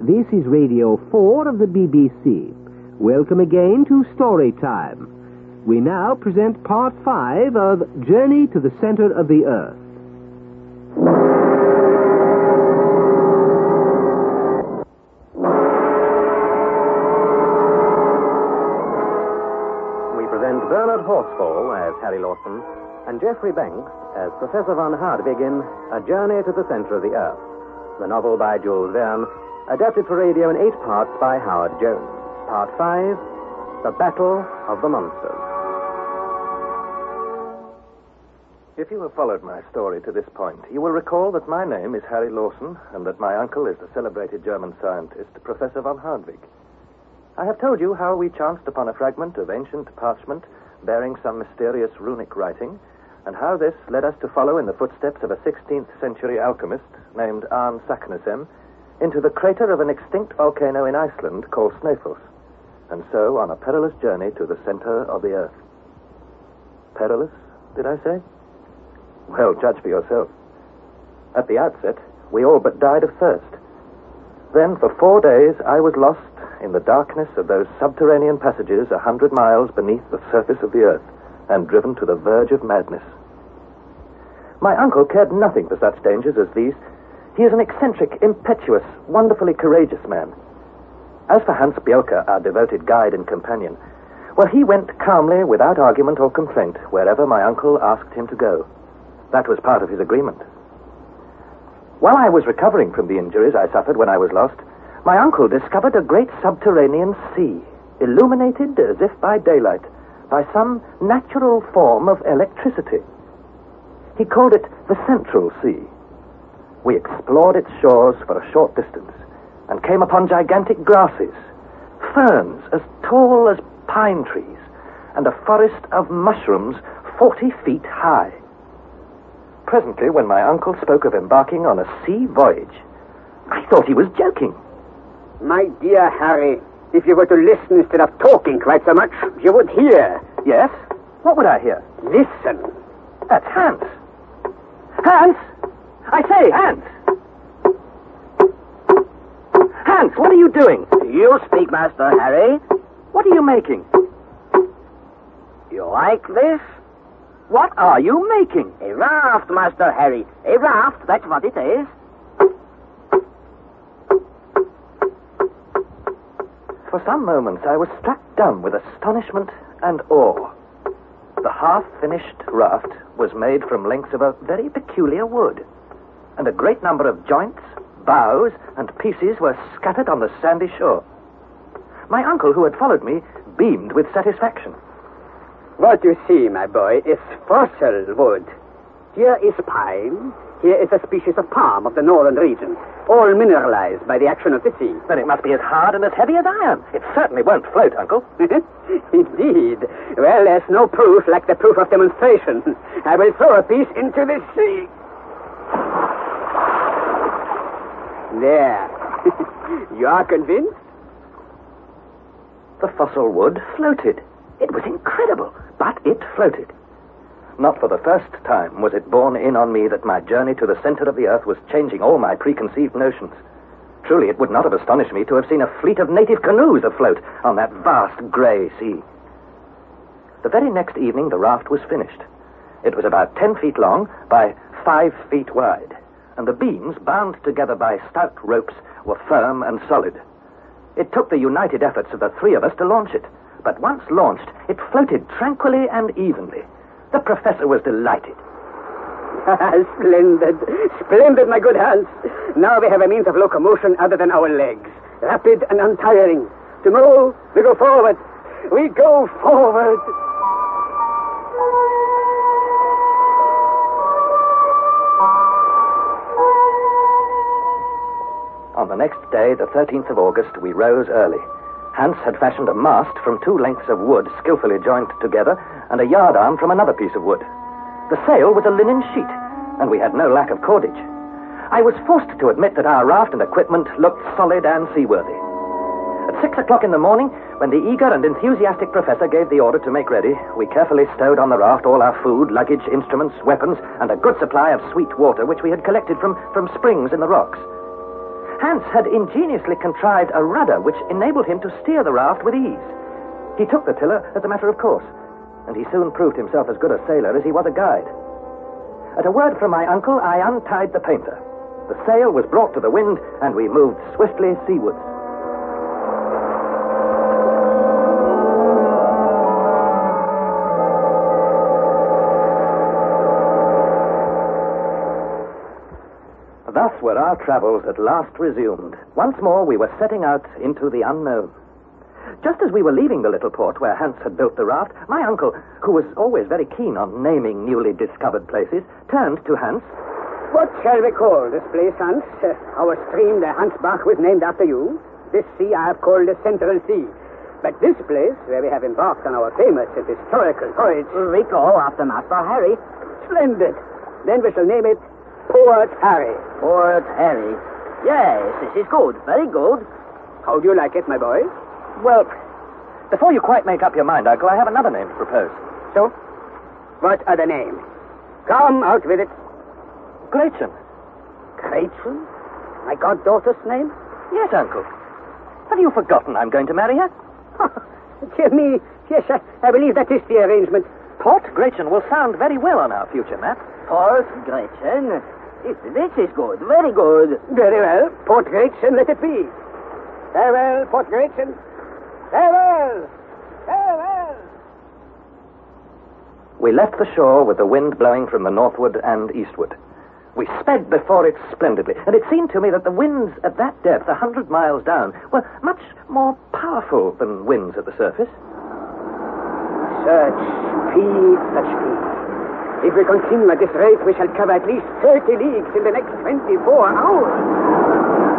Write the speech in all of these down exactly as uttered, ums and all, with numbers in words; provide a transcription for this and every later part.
This is Radio four of the B B C. Welcome again to Story Time. We now present Part five of Journey to the Center of the Earth. We present Bernard Horsfall as Harry Lawson and Geoffrey Banks as Professor von Hardwig in A Journey to the Center of the Earth, the novel by Jules Verne, adapted for radio in eight parts by Howard Jones. Part five, The Battle of the Monsters. If you have followed my story to this point, you will recall that my name is Harry Lawson and that my uncle is the celebrated German scientist, Professor von Hardwig. I have told you how we chanced upon a fragment of ancient parchment bearing some mysterious runic writing, and how this led us to follow in the footsteps of a sixteenth century alchemist named Arne Saknussemm into the crater of an extinct volcano in Iceland called Snæfellsnes, and so on a perilous journey to the center of the earth. Perilous, did I say? Well, judge for yourself. At the outset, we all but died of thirst. Then, for four days, I was lost in the darkness of those subterranean passages a hundred miles beneath the surface of the earth, and driven to the verge of madness. My uncle cared nothing for such dangers as these. He is an eccentric, impetuous, wonderfully courageous man. As for Hans Bielka, our devoted guide and companion, well, he went calmly, without argument or complaint, wherever my uncle asked him to go. That was part of his agreement. While I was recovering from the injuries I suffered when I was lost, my uncle discovered a great subterranean sea, illuminated as if by daylight, by some natural form of electricity. He called it the Central Sea. We explored its shores for a short distance and came upon gigantic grasses, ferns as tall as pine trees, and a forest of mushrooms forty feet high. Presently, when my uncle spoke of embarking on a sea voyage, I thought he was joking. My dear Harry, if you were to listen instead of talking quite so much, you would hear. Yes? What would I hear? Listen. That's Hans. Hans! I say, Hans! Hans, what are you doing? You speak, Master Harry. What are you making? You like this? What are you making? A raft, Master Harry. A raft, that's what it is. For some moments I was struck dumb with astonishment and awe. The half-finished raft was made from lengths of a very peculiar wood, and a great number of joints, boughs, and pieces were scattered on the sandy shore. My uncle, who had followed me, beamed with satisfaction. What you see, my boy, is fossil wood. Here is pine. Here is a species of palm of the northern region, all mineralized by the action of the sea. Then it must be as hard and as heavy as iron. It certainly won't float, Uncle. Indeed. Well, there's no proof like the proof of demonstration. I will throw a piece into the sea. There. You are convinced? The fossil wood floated. It was incredible, but it floated. Not for the first time was it borne in on me that my journey to the center of the earth was changing all my preconceived notions. Truly, it would not have astonished me to have seen a fleet of native canoes afloat on that vast gray sea. The very next evening, the raft was finished. It was about ten feet long by five feet wide, and the beams, bound together by stout ropes, were firm and solid. It took the united efforts of the three of us to launch it, but once launched, it floated tranquilly and evenly. The professor was delighted. Splendid. Splendid, my good Hans. Now we have a means of locomotion other than our legs. Rapid and untiring. To move, we go forward. We go forward. On the next day, the thirteenth of August, we rose early. Hans had fashioned a mast from two lengths of wood skillfully joined together and a yardarm from another piece of wood. The sail was a linen sheet, and we had no lack of cordage. I was forced to admit that our raft and equipment looked solid and seaworthy. At six o'clock in the morning, when the eager and enthusiastic professor gave the order to make ready, we carefully stowed on the raft all our food, luggage, instruments, weapons, and a good supply of sweet water which we had collected from, from springs in the rocks. Hans had ingeniously contrived a rudder which enabled him to steer the raft with ease. He took the tiller as a matter of course, and he soon proved himself as good a sailor as he was a guide. At a word from my uncle, I untied the painter. The sail was brought to the wind, and we moved swiftly seawards. Thus were our travels at last resumed. Once more we were setting out into the unknown. Just as we were leaving the little port where Hans had built the raft, my uncle, who was always very keen on naming newly discovered places, turned to Hans. What shall we call this place, Hans? Uh, our stream, the Hansbach, was named after you. This sea I have called the Central Sea. But this place, where we have embarked on our famous and historical voyage... We call after Master Harry. Splendid. Then we shall name it Port Harry. Port Harry. Yes, this is good. Very good. How do you like it, my boy? Well, before you quite make up your mind, Uncle, I have another name to propose. So? What other name? Come, out with it. Gretchen. Gretchen? My goddaughter's name? Yes, Uncle. Have you forgotten I'm going to marry her? Dear me, yes, I, I believe that is the arrangement. Port Gretchen will sound very well on our future map. Port Gretchen. This, this is good. Very good. Very well. Port Gretchen, let it be. Farewell, Port Gretchen. Farewell! Farewell! We left the shore with the wind blowing from the northward and eastward. We sped before it splendidly, and it seemed to me that the winds at that depth, a hundred miles down, were much more powerful than winds at the surface. Such speed, such speed. If we continue at this rate, we shall cover at least thirty leagues in the next twenty-four hours.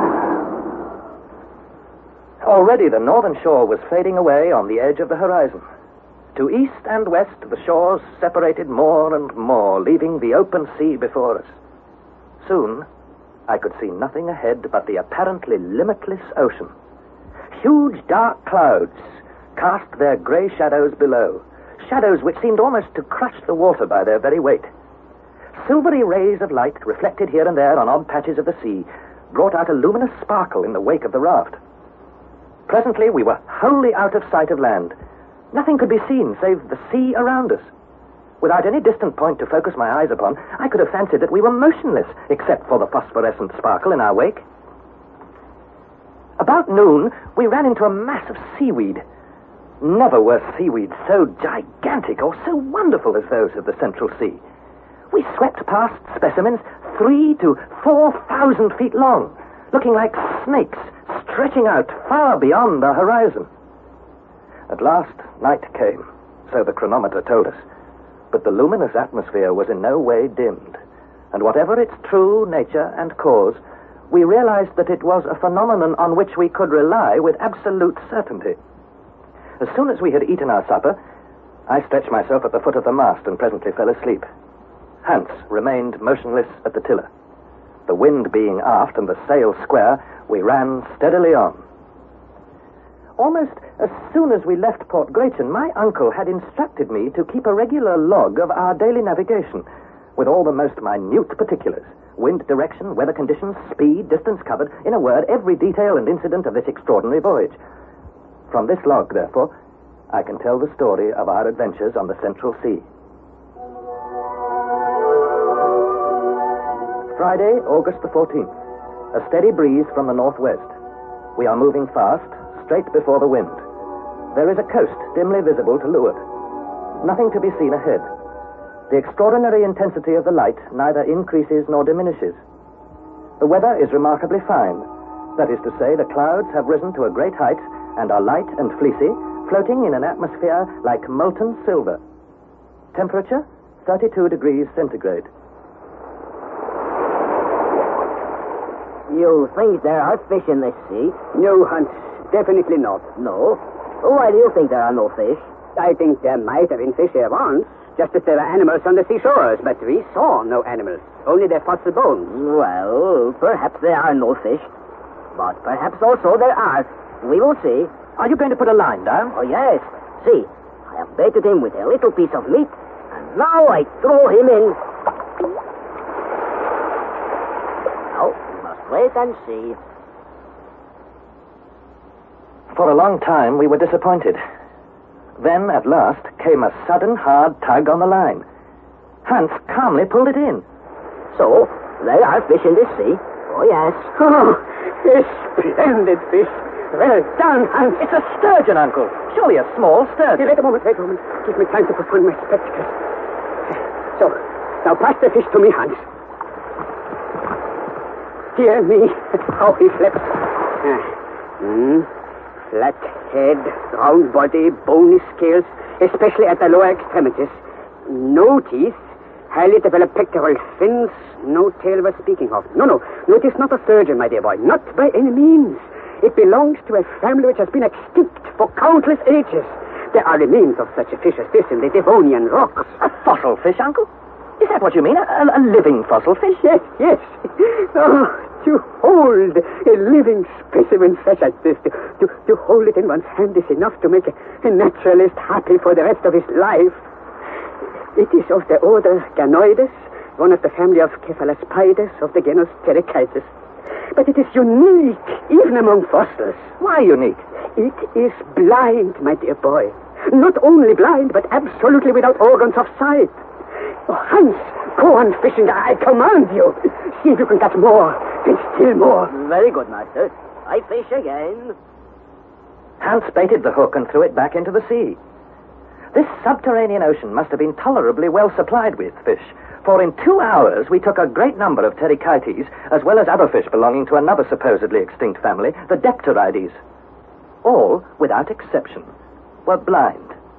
Already the northern shore was fading away on the edge of the horizon. To east and west, the shores separated more and more, leaving the open sea before us. Soon, I could see nothing ahead but the apparently limitless ocean. Huge dark clouds cast their grey shadows below, shadows which seemed almost to crush the water by their very weight. Silvery rays of light, reflected here and there on odd patches of the sea, brought out a luminous sparkle in the wake of the raft. Presently, we were wholly out of sight of land. Nothing could be seen save the sea around us. Without any distant point to focus my eyes upon, I could have fancied that we were motionless, except for the phosphorescent sparkle in our wake. About noon, we ran into a mass of seaweed. Never were seaweed so gigantic or so wonderful as those of the Central Sea. We swept past specimens three to four thousand feet long, looking like snakes stretching out far beyond the horizon. At last, night came, so the chronometer told us. But the luminous atmosphere was in no way dimmed, and whatever its true nature and cause, we realized that it was a phenomenon on which we could rely with absolute certainty. As soon as we had eaten our supper, I stretched myself at the foot of the mast and presently fell asleep. Hans remained motionless at the tiller. The wind being aft and the sail square, we ran steadily on. Almost as soon as we left Port Gretchen, my uncle had instructed me to keep a regular log of our daily navigation, with all the most minute particulars: wind direction, weather conditions, speed, distance covered, in a word, every detail and incident of this extraordinary voyage. From this log, therefore, I can tell the story of our adventures on the Central Sea. Friday, August the fourteenth. A steady breeze from the northwest. We are moving fast, straight before the wind. There is a coast dimly visible to leeward. Nothing to be seen ahead. The extraordinary intensity of the light neither increases nor diminishes. The weather is remarkably fine. That is to say, the clouds have risen to a great height and are light and fleecy, floating in an atmosphere like molten silver. Temperature, thirty-two degrees centigrade. You think there are fish in this sea? No, Hans, definitely not. No? Why do you think there are no fish? I think there might have been fish here once, just as there were animals on the seashores, but we saw no animals, only their fossil bones. Well, perhaps there are no fish, but perhaps also there are. We will see. Are you going to put a line down? Oh, yes. See, I have baited him with a little piece of meat, and now I throw him in. Now, we must wait and see. For a long time, we were disappointed. Then, at last, came a sudden hard tug on the line. Hans calmly pulled it in. So, there are fish in this sea. Oh, yes. Oh, a splendid fish. Well done, Hans. It's a sturgeon, Uncle. Surely a small sturgeon. Wait a moment, wait a moment. Give me time to put on my spectacles. So, now pass the fish to me, Hans. Dear me, how he flaps. Ah. Mm. Flat head, round body, bony scales, especially at the lower extremities. No teeth, highly developed pectoral fins, no tail worth speaking of. No, no, no, it is not a sturgeon, my dear boy. Not by any means. It belongs to a family which has been extinct for countless ages. There are remains of such a fish as this in the Devonian rocks. A fossil fish, Uncle? Is that what you mean? A, a living fossil fish? Yes, yes. Oh, to hold a living specimen such as this, to, to, to hold it in one's hand is enough to make a, a naturalist happy for the rest of his life. It is of the order Ganoides, one of the family of Cephalospides of the genus Pterychitis. But it is unique, even among fossils. Why unique? It is blind, my dear boy. Not only blind, but absolutely without organs of sight. Oh, Hans, go on fishing. I command you. See if you can catch more, and still more. Very good, master. I fish again. Hans baited the hook and threw it back into the sea. This subterranean ocean must have been tolerably well supplied with fish, for in two hours we took a great number of Pterychites, as well as other fish belonging to another supposedly extinct family, the Depterides. All, without exception, were blind.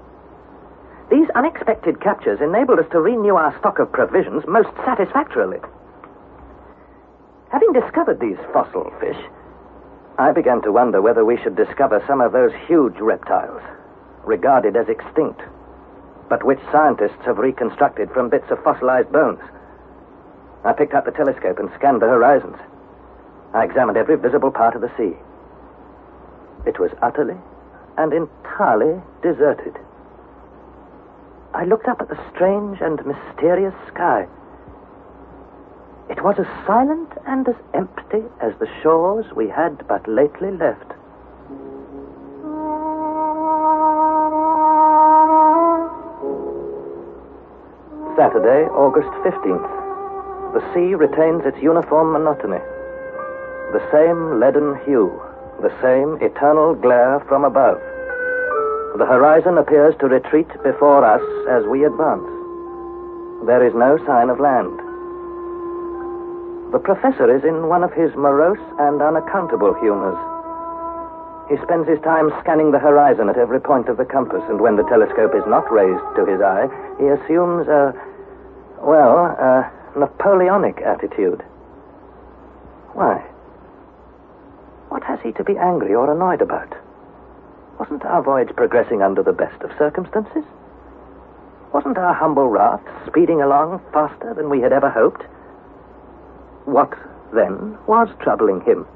These unexpected captures enabled us to renew our stock of provisions most satisfactorily. Having discovered these fossil fish, I began to wonder whether we should discover some of those huge reptiles, regarded as extinct, but which scientists have reconstructed from bits of fossilized bones. I picked up the telescope and scanned the horizons. I examined every visible part of the sea. It was utterly and entirely deserted. I looked up at the strange and mysterious sky. It was as silent and as empty as the shores we had but lately left. Saturday, August fifteenth. The sea retains its uniform monotony. The same leaden hue, the same eternal glare from above. The horizon appears to retreat before us as we advance. There is no sign of land. The professor is in one of his morose and unaccountable humors. He spends his time scanning the horizon at every point of the compass, and when the telescope is not raised to his eye, he assumes a, well, a Napoleonic attitude. Why? What has he to be angry or annoyed about? Wasn't our voyage progressing under the best of circumstances? Wasn't our humble raft speeding along faster than we had ever hoped? What, then, was troubling him?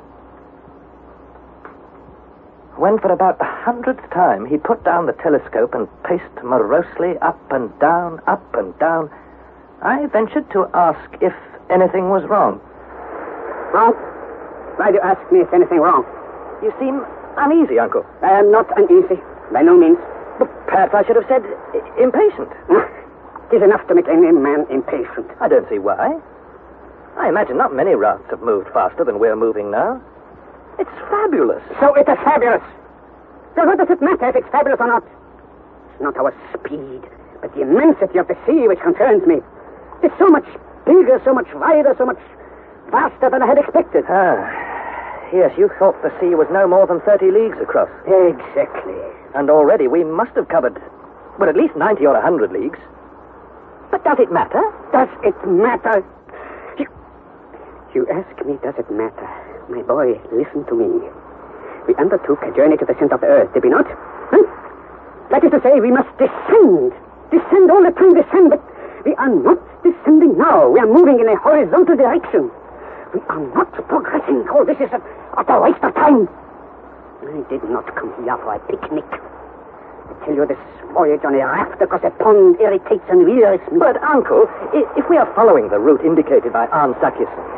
When for about the hundredth time he put down the telescope and paced morosely up and down, up and down, I ventured to ask if anything was wrong. Wrong? Why do you ask me if anything wrong? You seem uneasy, Uncle. I am not uneasy, by no means. But perhaps I should have said I- impatient. It is enough to make any man impatient. I don't see why. I imagine not many rafts have moved faster than we're moving now. It's fabulous. So it is fabulous. So what does it matter if it's fabulous or not? It's not our speed, but the immensity of the sea which concerns me. It's so much bigger, so much wider, so much faster than I had expected. Ah, yes, you thought the sea was no more than thirty leagues across. Exactly. And already we must have covered, well, at least ninety or a hundred leagues. But does it matter? Does it matter? You, you ask me, does it matter? My boy, listen to me. We undertook a journey to the center of the earth, did we not? Huh? That is to say, we must descend. Descend all the time, descend, but we are not descending now. We are moving in a horizontal direction. We are not progressing. Oh, this is a utter waste of time. I did not come here for a picnic. I tell you, this voyage on a raft across a pond irritates and wearies me. But, Uncle, if we are following the route indicated by Arne Sakjusson,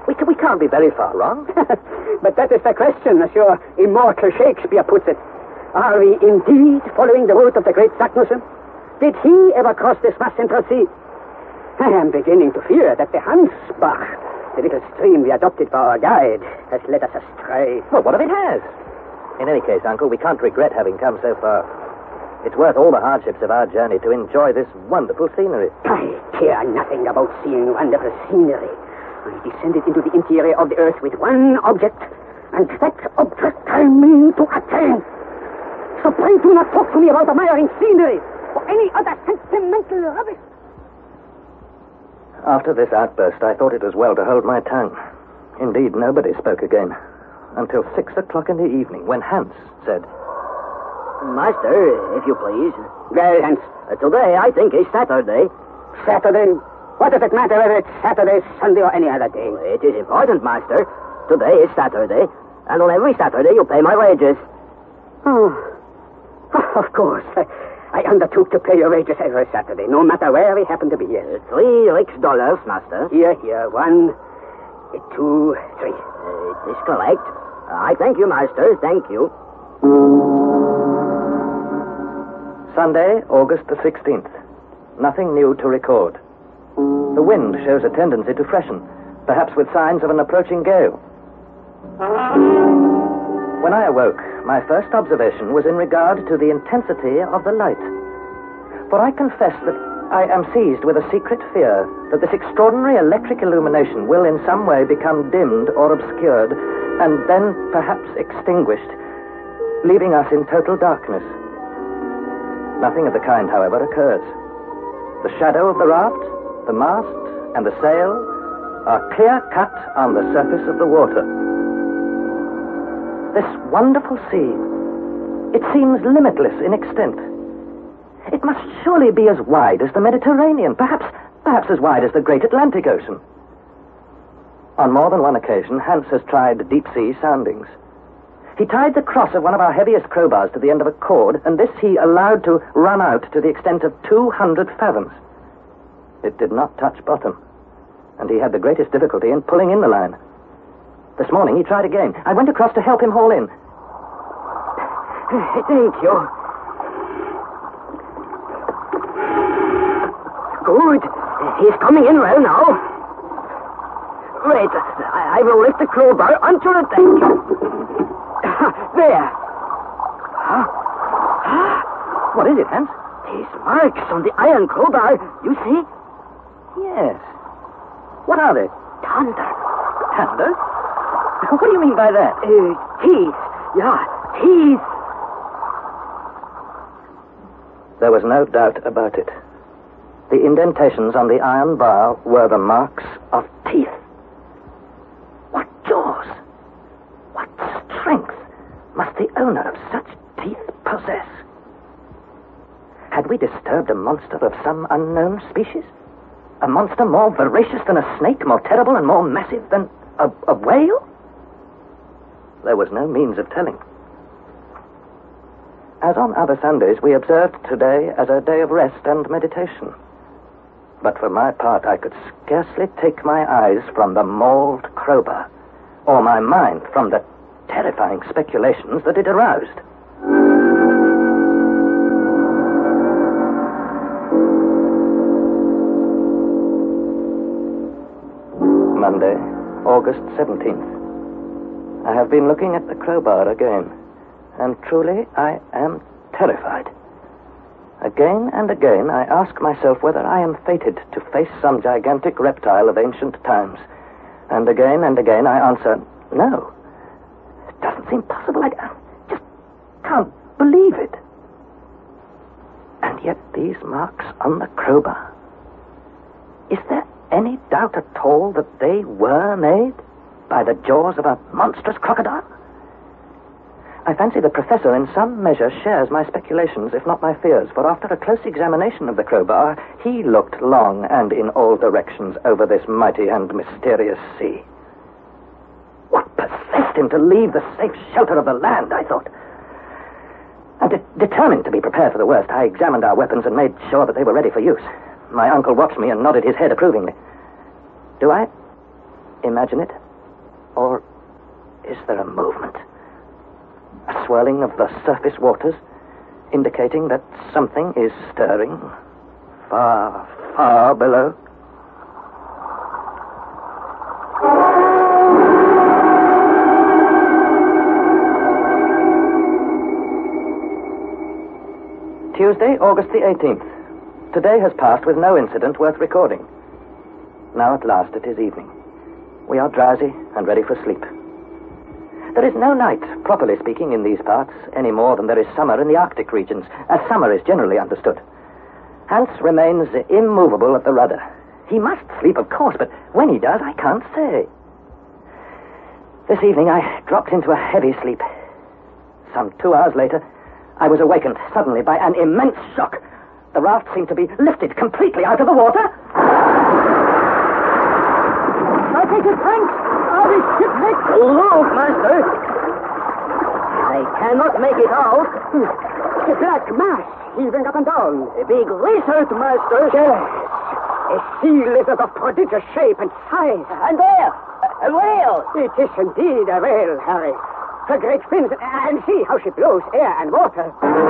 We, can, we can't be very far wrong. But that is the question, as your immortal Shakespeare puts it. Are we indeed following the route of the great Saknussemm? Did he ever cross this vast central sea? I am beginning to fear that the Hansbach, the little stream we adopted for our guide, has led us astray. Well, what if it has? In any case, Uncle, we can't regret having come so far. It's worth all the hardships of our journey to enjoy this wonderful scenery. I care nothing about seeing wonderful scenery. I descended into the interior of the earth with one object, and that object I mean to attain. So pray do not talk to me about admiring scenery or any other sentimental rubbish. After this outburst, I thought it was well to hold my tongue. Indeed, nobody spoke again until six o'clock in the evening, when Hans said, Master, if you please. Well, Hans. Uh, today, I think, is Saturday. Saturday? What does it matter whether it's Saturday, Sunday, or any other day? It is important, Master. Today is Saturday, and on every Saturday you pay my wages. Oh, of course. I, I undertook to pay your wages every Saturday, no matter where we happen to be. Yes. Uh, three rix dollars, Master. Here, here. One, two, three. Uh, it is correct. I thank you, Master. Thank you. Sunday, August the sixteenth. Nothing new to record. The wind shows a tendency to freshen, perhaps with signs of an approaching gale. When I awoke, my first observation was in regard to the intensity of the light. For I confess that I am seized with a secret fear that this extraordinary electric illumination will in some way become dimmed or obscured, and then perhaps extinguished, leaving us in total darkness. Nothing of the kind, however, occurs. The shadow of the raft, the mast, and the sail are clear-cut on the surface of the water. This wonderful sea, it seems limitless in extent. It must surely be as wide as the Mediterranean, perhaps, perhaps as wide as the great Atlantic Ocean. On more than one occasion, Hans has tried deep-sea soundings. He tied the cross of one of our heaviest crowbars to the end of a cord, and this he allowed to run out to the extent of two hundred fathoms. It did not touch bottom, and he had the greatest difficulty in pulling in the line. This morning he tried again. I went across to help him haul in. Thank you. Good. He's coming in well now. Wait, I, I will lift the crowbar onto the deck. There. Huh? What is it, Hans? These marks on the iron crowbar, you see? Yes. What are they? Thunder. Thunder? What do you mean by that? Uh, teeth. Yeah, teeth. There was no doubt about it. The indentations on the iron bar were the marks of teeth. What jaws! What strength must the owner of such teeth possess? Had we disturbed a monster of some unknown species? A monster more voracious than a snake, more terrible and more massive than a, a whale? There was no means of telling. As on other Sundays, we observed today as a day of rest and meditation. But for my part, I could scarcely take my eyes from the mauled crowbar, or my mind from the terrifying speculations that it aroused. Monday, August seventeenth. I have been looking at the crowbar again, and truly I am terrified. Again and again I ask myself whether I am fated to face some gigantic reptile of ancient times. And again and again I answer, no. It doesn't seem possible. I just can't believe it. And yet these marks on the crowbar. Is there any doubt at all that they were made by the jaws of a monstrous crocodile? I fancy the professor in some measure shares my speculations, if not my fears, for after a close examination of the crowbar, he looked long and in all directions over this mighty and mysterious sea. What possessed him to leave the safe shelter of the land, I thought. And de- determined to be prepared for the worst, I examined our weapons and made sure that they were ready for use. My uncle watched me and nodded his head approvingly. Do I... imagine it? Or is there a movement? A swirling of the surface waters, indicating that something is stirring far, far below? Tuesday, August the eighteenth. Today has passed with no incident worth recording. Now at last it is evening. We are drowsy and ready for sleep. There is no night, properly speaking, in these parts, any more than there is summer in the Arctic regions, as summer is generally understood. Hans remains immovable at the rudder. He must sleep, of course, but when he does, I can't say. This evening I dropped into a heavy sleep. Some two hours later, I was awakened suddenly by an immense shock. The raft seemed to be lifted completely out of the water. I think it's Frank. Are we shipwrecked? Look, master. I cannot make it out. The black mass heaving up and down. A big lizard, master. Yes. A sea lizard of prodigious shape and size. And there, a whale. It is indeed a whale, Harry. Her great fins, and see how she blows air and water.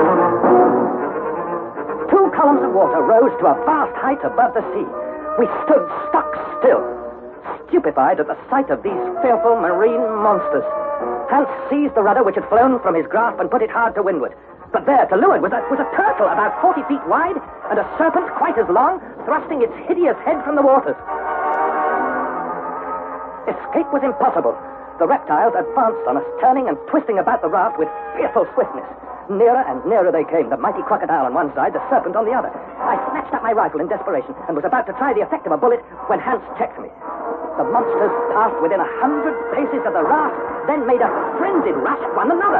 Two columns of water rose to a vast height above the sea. We stood stock still, stupefied at the sight of these fearful marine monsters. Hans seized the rudder which had flown from his grasp and put it hard to windward. But there, to leeward, was a, was a turtle about forty feet wide and a serpent quite as long, thrusting its hideous head from the waters. Escape was impossible. The reptiles advanced on us, turning and twisting about the raft with fearful swiftness. Nearer and nearer they came, the mighty crocodile on one side, the serpent on the other. I snatched up my rifle in desperation and was about to try the effect of a bullet when Hans checked me. The monsters passed within a hundred paces of the raft, then made a frenzied rush at one another.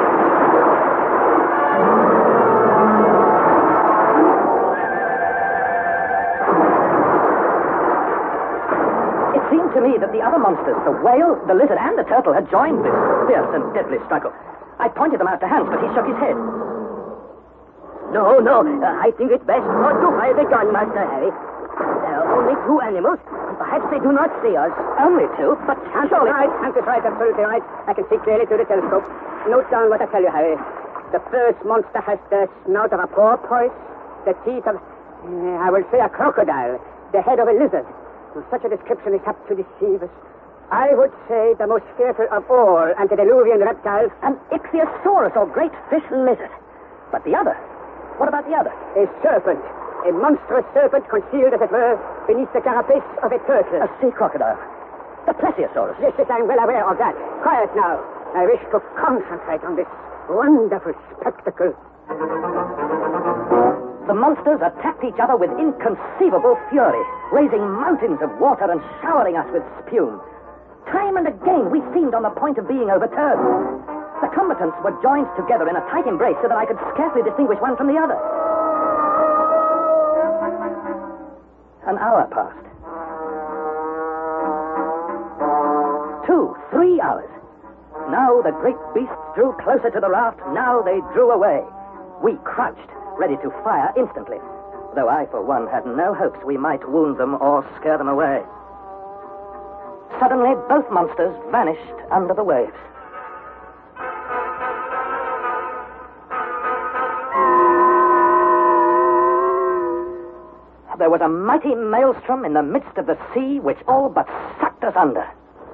It seemed to me that the other monsters, the whale, the lizard, and the turtle, had joined this fierce and deadly struggle. I pointed them out to Hans, but he shook his head. No, no, uh, I think it's best not to fire the gun, Master Harry. There are only two animals, and perhaps they do not see us. Only two? But Hans surely... is right, Hans is right, absolutely right. I can see clearly through the telescope. Note down what I tell you, Harry. The first monster has the snout of a porpoise, the teeth of, uh, I will say, a crocodile, the head of a lizard. Now, such a description is apt to deceive us. I would say the most fearful of all antediluvian reptiles, An ichthyosaurus, or great fish lizard. But the other? What about the other? a serpent, a monstrous serpent concealed, as it were, beneath the carapace of a turtle. A sea crocodile. The plesiosaurus. Yes, yes, I'm well aware of that. Quiet now. I wish to concentrate on this wonderful spectacle. The monsters attacked each other with inconceivable fury, raising mountains of water and showering us with spume. Time and again we seemed on the point of being overturned. The combatants were joined together in a tight embrace so that I could scarcely distinguish one from the other. An hour passed. Two, three hours. Now the great beasts drew closer to the raft. Now they drew away. We crouched, ready to fire instantly, though I, for one, had no hopes we might wound them or scare them away. Suddenly, both monsters vanished under the waves. There was a mighty maelstrom in the midst of the sea which all but sucked us under.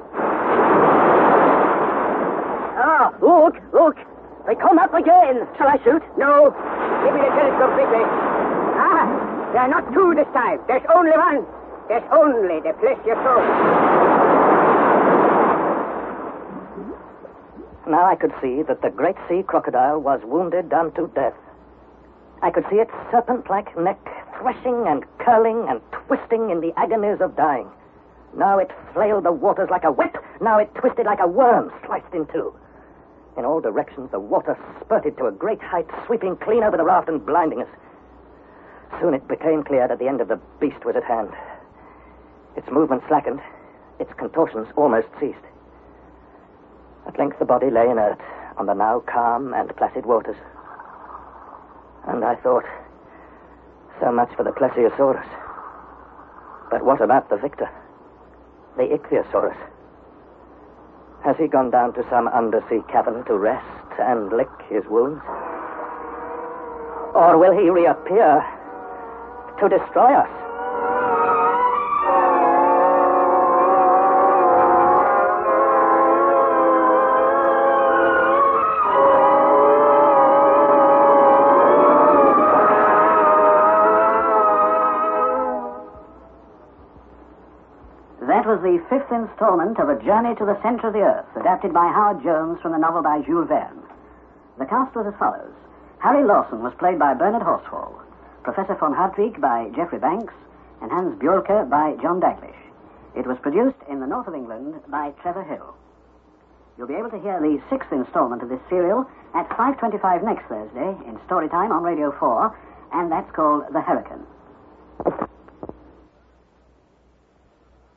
Ah, look, look. They come up again. Shall I shoot? No. Give me the telescope quickly. Ah, there are not two this time. There's only one. There's only the plesiosaurus. Now I could see that the great sea crocodile was wounded unto death. I could see its serpent-like neck threshing and curling and twisting in the agonies of dying. Now it flailed the waters like a whip. Now it twisted like a worm sliced in two. In all directions, the water spurted to a great height, sweeping clean over the raft and blinding us. Soon it became clear that the end of the beast was at hand. Its movement slackened. Its contortions almost ceased. At length the body lay inert on the now calm and placid waters. And I thought, so much for the plesiosaurus. But what about the victor? The Ichthyosaurus. Has he gone down to some undersea cavern to rest and lick his wounds? Or will he reappear to destroy us? That was the fifth installment of A Journey to the Center of the Earth, adapted by Howard Jones from the novel by Jules Verne. The cast was as follows. Harry Lawson was played by Bernard Horsfall, Professor von Hartwig by Geoffrey Banks, and Hans Bjorke by John Daglish. It was produced in the north of England by Trevor Hill. You'll be able to hear the sixth installment of this serial at five twenty-five next Thursday in Storytime on Radio four, and that's called The Hurricane.